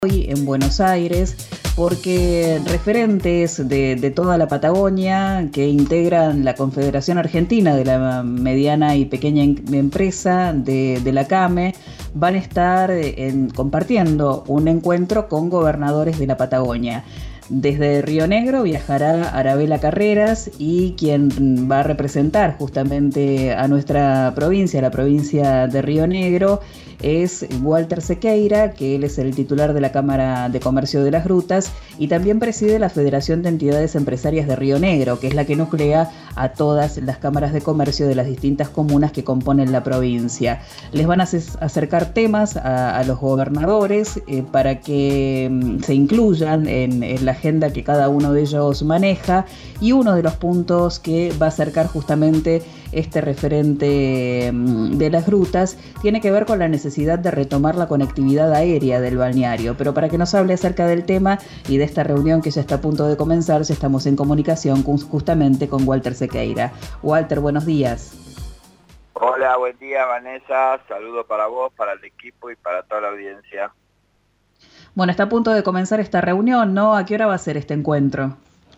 Hoy en Buenos Aires, porque referentes de toda la Patagonia que integran la Confederación Argentina de la Mediana y Pequeña Empresa de la CAME van a estar compartiendo un encuentro con gobernadores de la Patagonia. Desde Río Negro viajará Arabela Carreras, y quien va a representar justamente a nuestra provincia, la provincia de Río Negro, es Walter Sequeira, que él es el titular de la Cámara de Comercio de las Grutas y también preside la Federación de Entidades Empresarias de Río Negro, que es la que nuclea a todas las cámaras de comercio de las distintas comunas que componen la provincia. Les van a acercar temas a los gobernadores para que se incluyan en la agenda que cada uno de ellos maneja, y uno de los puntos que va a acercar justamente este referente de las grutas tiene que ver con la necesidad de retomar la conectividad aérea del balneario. Pero para que nos hable acerca del tema y de esta reunión que ya está a punto de comenzar, ya estamos en comunicación justamente con Walter Sequeira. Walter, buenos días. Hola, buen día Vanessa, saludo para vos, para el equipo y para toda la audiencia. Bueno, está a punto de comenzar esta reunión, ¿no? ¿A qué hora va a ser este encuentro?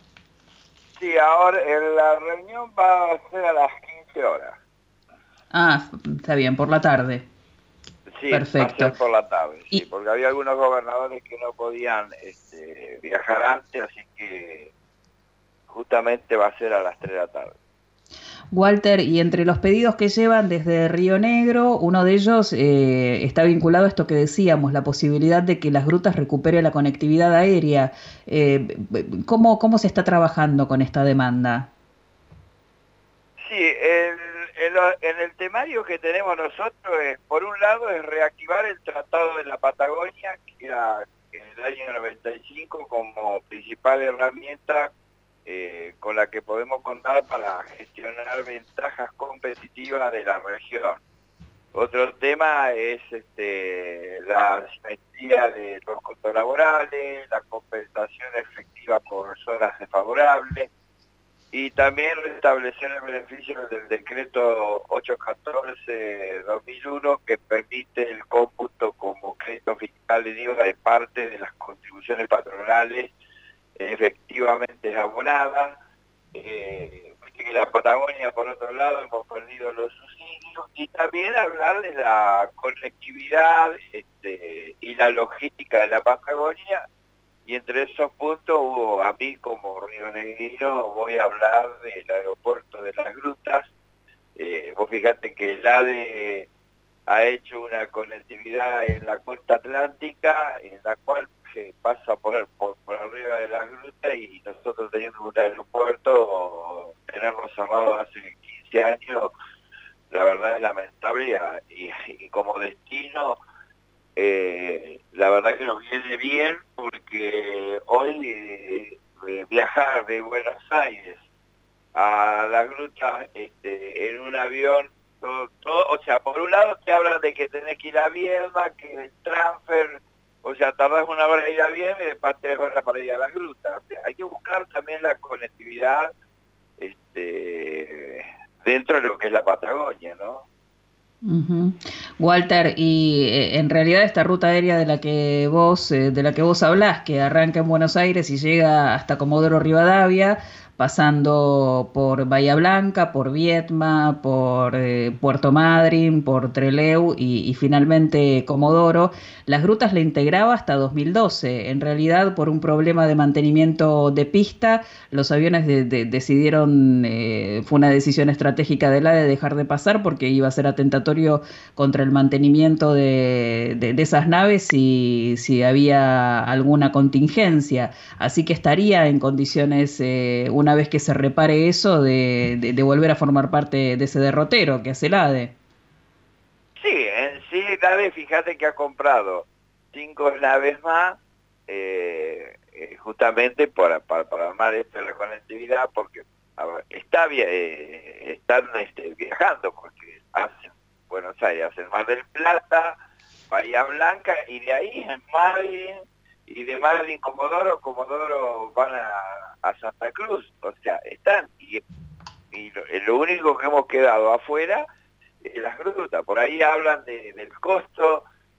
Sí, ahora la reunión va a ser a las 15 horas. Ah, está bien, por la tarde. Sí, va a Perfecto. ser por la tarde, sí, Y porque había algunos gobernadores que no podían viajar antes, así que justamente va a ser a las 3 de la tarde. Walter, y entre los pedidos que llevan desde Río Negro, uno de ellos está vinculado a esto que decíamos, la posibilidad de que las grutas recuperen la conectividad aérea. ¿Cómo se está trabajando con esta demanda? Sí, en el temario que tenemos nosotros, por un lado, es reactivar el Tratado de la Patagonia, que era en el año 95 como principal herramienta con la que podemos contar para gestionar ventajas competitivas de la región. Otro tema es la simetría de los costos laborales, la compensación efectiva por zonas desfavorables, y también restablecer el beneficio del decreto 814-2001, que permite el cómputo como crédito fiscal de IVA de parte de las contribuciones patronales efectivamente abonadas. Que la Patagonia, por otro lado, hemos perdido los subsidios, y también hablar de la conectividad y la logística de la Patagonia. Y entre esos puntos a mí como rionegrino voy a hablar del aeropuerto de las Grutas. Vos fíjate que el ADE ha hecho una conectividad en la costa atlántica, en la cual se pasa por arriba de las grutas, y nosotros teniendo un aeropuerto, tenerlo cerrado hace 15 años, la verdad es lamentable, y como destino, la verdad que nos viene bien, porque hoy viajar de Buenos Aires a la gruta en un avión, todo, o sea, por un lado te hablan de que tenés que ir a Viedma, que el transfer, o sea, tardás una hora en ir a Viedma y después 3 horas para ir a las grutas. O sea, hay que buscar también la conectividad dentro de lo que es la Patagonia, ¿no? Ujú. Walter, y en realidad esta ruta aérea de la que vos hablás, que arranca en Buenos Aires y llega hasta Comodoro Rivadavia, pasando por Bahía Blanca, por Viedma, por Puerto Madryn, por Trelew y finalmente Comodoro, las grutas la integraba hasta 2012. En realidad, por un problema de mantenimiento de pista, los aviones decidieron, fue una decisión estratégica de dejar de pasar, porque iba a ser atentatorio contra el mantenimiento de esas naves si había alguna contingencia. Así que estaría en condiciones, una vez que se repare eso, de volver a formar parte de ese derrotero que hace el ADE. Sí, en sí el AVE, fíjate que ha comprado 5 naves más, justamente para armar esto de la conectividad, porque a ver, están viajando, porque hacen Buenos Aires, hacen Mar del Plata, Bahía Blanca, y de ahí en Madrid, y de Madrid Comodoro van a Santa Cruz. O sea, están, y lo único que hemos quedado afuera, las grutas. Por ahí hablan del costo,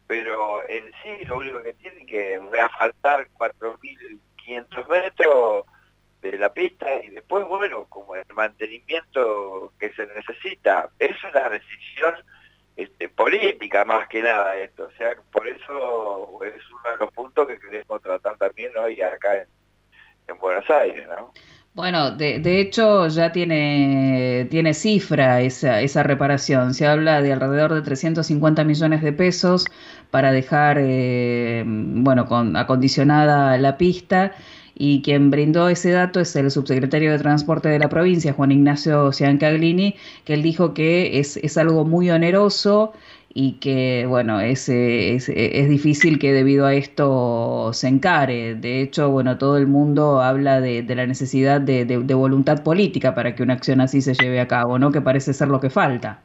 pero en sí lo único que tiene que asfaltar 4.500 metros de la pista y después, bueno, como el mantenimiento que se necesita. Es una decisión política más que nada esto, o sea, por eso es uno de los puntos que queremos tratar también hoy acá en Buenos Aires, ¿no? Bueno, de hecho ya tiene cifra esa reparación. Se habla de alrededor de 350 millones de pesos para dejar, bueno, acondicionada la pista. Y quien brindó ese dato es el subsecretario de Transporte de la provincia, Juan Ignacio Ciancaglini, que él dijo que es algo muy oneroso y que, bueno, es difícil que debido a esto se encare. De hecho, bueno, todo el mundo habla de la necesidad de voluntad política para que una acción así se lleve a cabo, ¿no? Que parece ser lo que falta.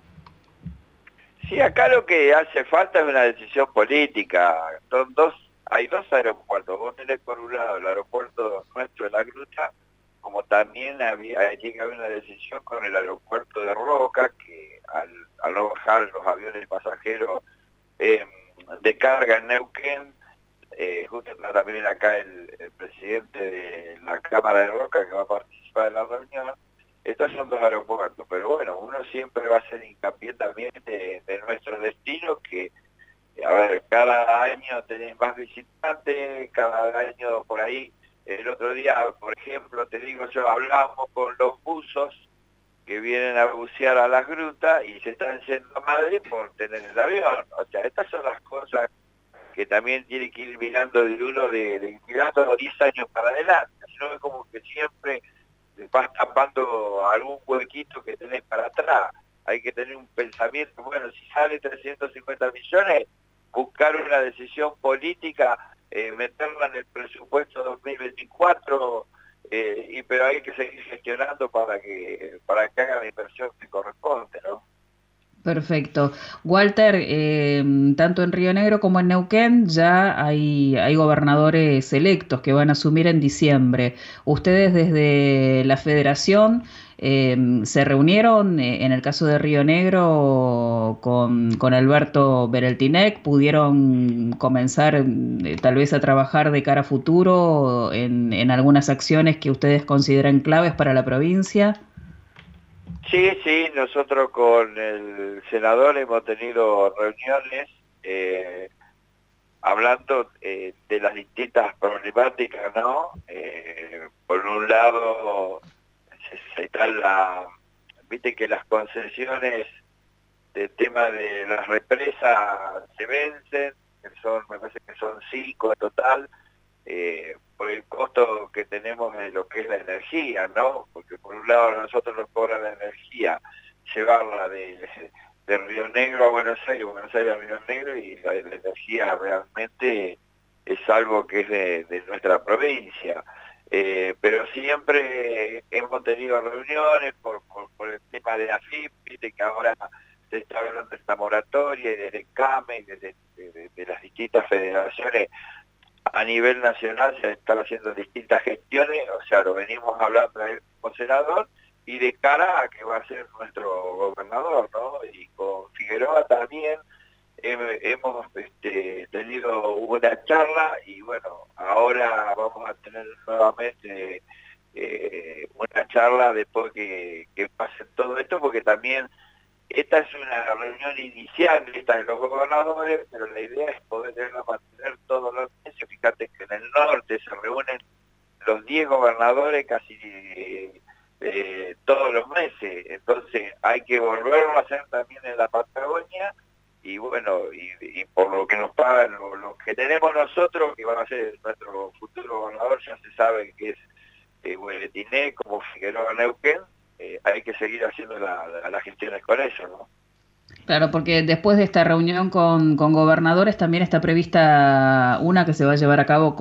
Sí, acá lo que hace falta es una decisión política. Hay dos aeropuertos. Vos tenés por un lado el aeropuerto nuestro de La Gruta, como también tiene que haber una decisión con el aeropuerto de Roca, que al no bajar los aviones pasajeros eh, de carga en Neuquén, justo está también acá el presidente de la Cámara de Roca que va a participar en la reunión. Estos son dos aeropuertos, pero bueno, uno siempre va a hacer hincapié también de nuestro destino, que, a ver, cada año tenés más visitantes, cada año por ahí. El otro día, por ejemplo, te digo yo, hablamos con los buzos que vienen a bucear a las grutas y se están yendo a Madrid por tener el avión. O sea, estas son las cosas que también tiene que ir mirando de uno mirando los 10 años para adelante. Si no es como que siempre vas tapando algún huequito que tenés para atrás. Hay que tener un pensamiento, bueno, si sale 350 millones, buscar una decisión política, meterla en el presupuesto 2024, pero hay que seguir gestionando para que haga la inversión que corresponde, ¿no? Perfecto. Walter, tanto en Río Negro como en Neuquén ya hay gobernadores electos que van a asumir en diciembre. ¿Ustedes desde la federación se reunieron, en el caso de Río Negro, con Alberto Bereltinec? ¿Pudieron comenzar tal vez a trabajar de cara a futuro en algunas acciones que ustedes consideran claves para la provincia? Sí, sí, nosotros con el senador hemos tenido reuniones hablando de las distintas problemáticas, ¿no? Por un lado, está viste que las concesiones del tema de las represas se vencen, me parece que son 5 en total, por el costo que tenemos de lo que es la energía, ¿no? Porque por un lado a nosotros nos cobran la energía, llevarla de Río Negro a Buenos Aires a Río Negro, y la energía realmente es algo que es de nuestra provincia. Pero siempre hemos tenido reuniones por el tema de AFIP, viste que ahora se está hablando de esta moratoria y del CAME y de las distintas federaciones a nivel nacional. Se están haciendo distintas gestiones, o sea, lo venimos hablando ahí como senador, y de cara a que va a ser nuestro gobernador, ¿no? Y con Figueroa también hemos tenido una charla, y bueno, ahora vamos a tener nuevamente una charla después que pase todo esto, porque también esta es una reunión inicial, esta de los gobernadores, pero la idea es poderla mantener todos los meses. Fíjate que en el norte se reúnen los 10 gobernadores casi todos los meses, entonces hay que volverlo a hacer también en la Patagonia, y bueno, y por lo que nos pagan, lo que tenemos nosotros, que va a ser nuestro futuro gobernador, ya se sabe que es Bereltinec, como Figueroa Neuquén. Hay que seguir haciendo las gestiones con eso, ¿no? Claro, porque después de esta reunión con gobernadores también está prevista una que se va a llevar a cabo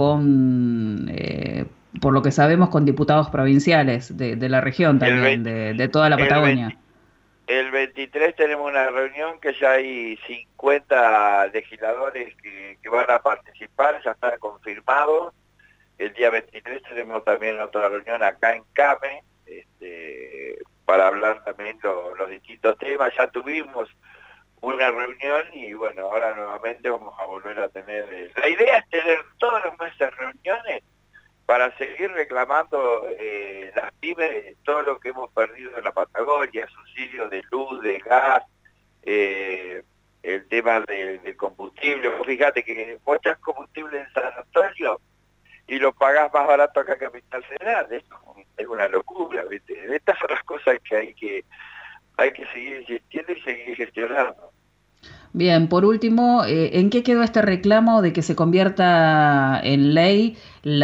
por lo que sabemos, con diputados provinciales de la región El, también, 20 de toda la el, Patagonia. 20 el 23 tenemos una reunión que ya hay 50 legisladores que van a participar, ya están confirmados. El día 23 tenemos también otra reunión acá en CAME, para hablar también los distintos temas. Ya tuvimos una reunión y bueno, ahora nuevamente vamos a volver a tener... La idea es tener todos los meses reuniones para seguir reclamando las pymes, todo lo que hemos perdido en la Patagonia, subsidios de luz, de gas, el tema del combustible. Vos fíjate que vos echás combustible en San Antonio y lo pagás más barato acá en Capital Federal. Es una locura, ¿viste? Estas son las cosas que hay que seguir insistiendo y seguir gestionando. Bien, por último, ¿en qué quedó este reclamo de que se convierta en ley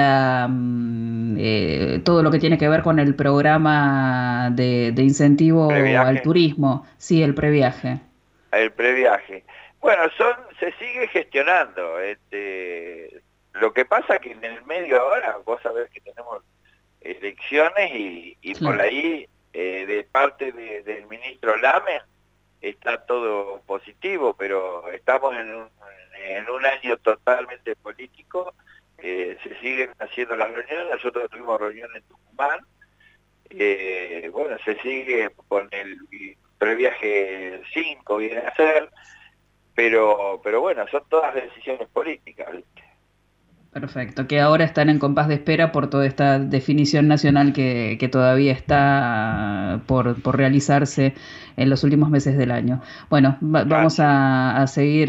todo lo que tiene que ver con el programa de incentivo al Previaje. turismo? Sí, el previaje. El previaje. Bueno, se sigue gestionando. Lo que pasa que en el medio ahora, vos sabés que tenemos elecciones y por Claro. ahí, de parte del ministro Lames, está todo positivo, pero estamos en un año totalmente político. Se siguen haciendo las reuniones. Nosotros tuvimos reunión en Tucumán. Bueno, se sigue con el previaje 5 viene a ser, pero bueno, son todas decisiones políticas, ¿viste? Perfecto, que ahora están en compás de espera por toda esta definición nacional que todavía está por realizarse en los últimos meses del año. Bueno, vamos Así. a seguir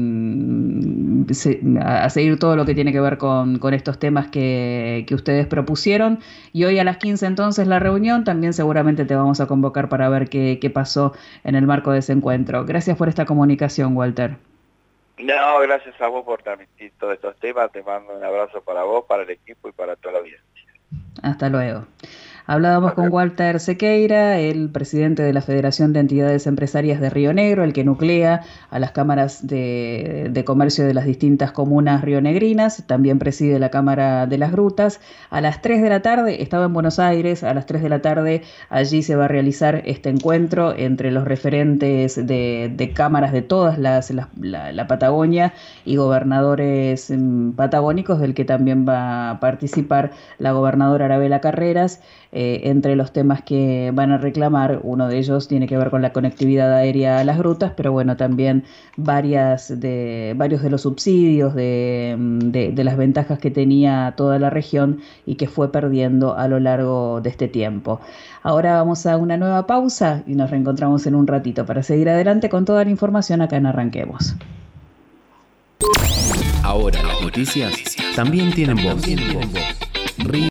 a seguir todo lo que tiene que ver con estos temas que ustedes propusieron. Y hoy a las 15 entonces la reunión, también seguramente te vamos a convocar para ver qué pasó en el marco de ese encuentro. Gracias por esta comunicación, Walter. No, gracias a vos por transmitir todos estos temas. Te mando un abrazo para vos, para el equipo y para toda la audiencia. Hasta luego. Hablábamos Hasta con luego. Walter Sequeira, el presidente de la Federación de Entidades Empresarias de Río Negro, el que nuclea a las cámaras de comercio de las distintas comunas rionegrinas, también preside la Cámara de las Grutas. A las 3 de la tarde, estaba en Buenos Aires, a las 3 de la tarde allí se va a realizar este encuentro entre los referentes de cámaras de todas la Patagonia y gobernadores patagónicos, del que también va a participar la gobernadora Arabela Carreras. Entre los temas que van a reclamar, uno de ellos tiene que ver con la conectividad aérea a las grutas, pero bueno, también varios de los subsidios, de las ventajas que tenía toda la región y que fue perdiendo a lo largo de este tiempo. Ahora vamos a una nueva pausa y nos reencontramos en un ratito para seguir adelante con toda la información acá en Arranquemos. Ahora las noticias también tienen voz.